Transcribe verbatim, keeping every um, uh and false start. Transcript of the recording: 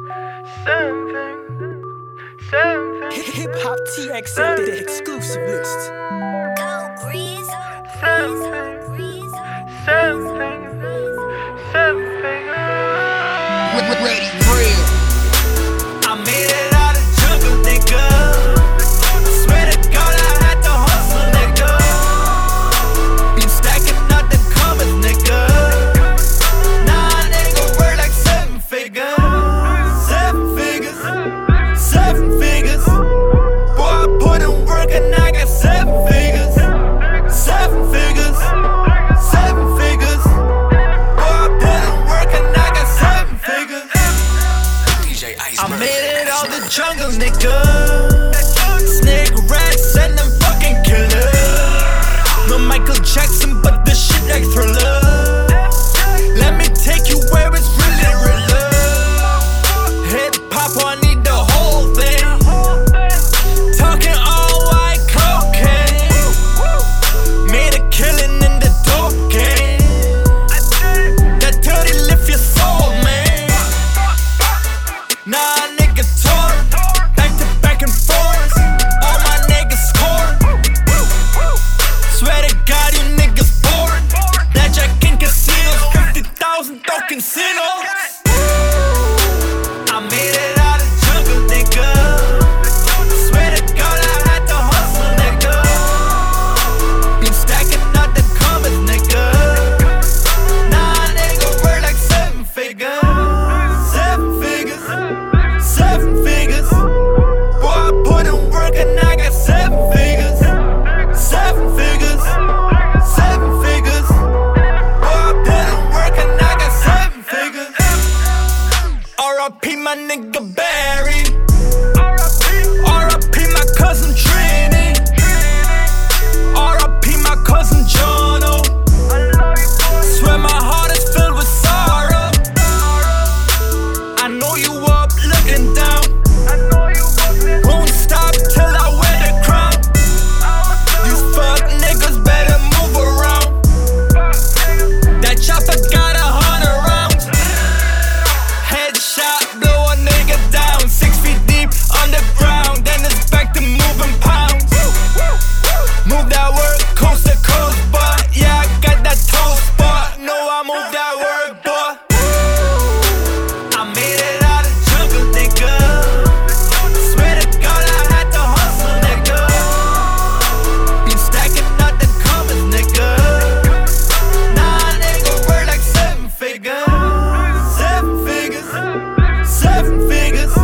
Something, something. Hip Hop T X L, the exclusive list. Go Grease. Something, something, something. Ready, real. I made it out of jungle, nigga. Swear to God, I had to hustle, nigga. Been stacking up the commas, nigga. Nah, nigga, work like seven figures. Seven figures. Seven figures. Boy, I put in work and I got seven figures. Seven figures. Seven figures. Boy, I put in work and I got seven figures. I made it out the jungle, nigga. Snake rats and them fucking killers. No Michael Jackson, but this shit like Thriller. Let me take you where it's really, really. Hip hop, I need the whole thing. Talking all white cocaine. Made a killing in the dope game. That dirty lift your soul, man. Nah, nigga, torn. Back to back and forth. All my niggas scored. Swear to God, you niggas bored. That Jack in casinos, fifty thousand dope casinos. I made it out of jungle, nigga. Swear to God, I had to hustle, nigga. Been stacking up the commas, nigga. Nah, nigga, work like seven figures. Seven figures. Seven figures. Boy, I put in work and I got seven figures. Seven figures. Seven figures. Boy, I put in work and I got seven figures. R I P my nigga Barry. R I P my cousin Trini. R I P my cousin Jono. Swear my heart is filled with sorrow. I know you up looking down. Won't stop till I wear the crown. You fuck niggas better move around. That chopper got a hundred rounds. Headshot, blow a nigga down. Six feet deep underground. Then it's back to moving pounds. Move that work coast to coast, but yeah, I got that toe spot. No, I move that work, boy. I made it out of jungle, nigga. Swear to God, I had to hustle, nigga. Been stacking up the commas, nigga. Nah, nigga, work like seven figures. Seven figures. Seven figures.